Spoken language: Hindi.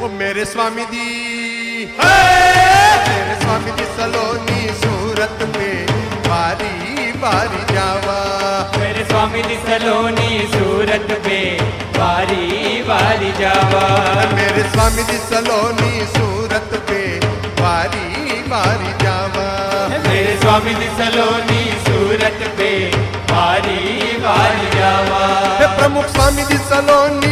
ओ मेरे स्वामी दी, मेरे स्वामी दी सलोनी सूरत पे बारी बारी जावा। मेरे स्वामी दी सलोनी सूरत पे बारी बारी जावा। मेरे स्वामी दी सलोनी सूरत पे बारी बारी जावा। मेरे स्वामी दी सलोनी सूरत पे बारी बारी जावा। प्रमुख स्वामी दी सलोनी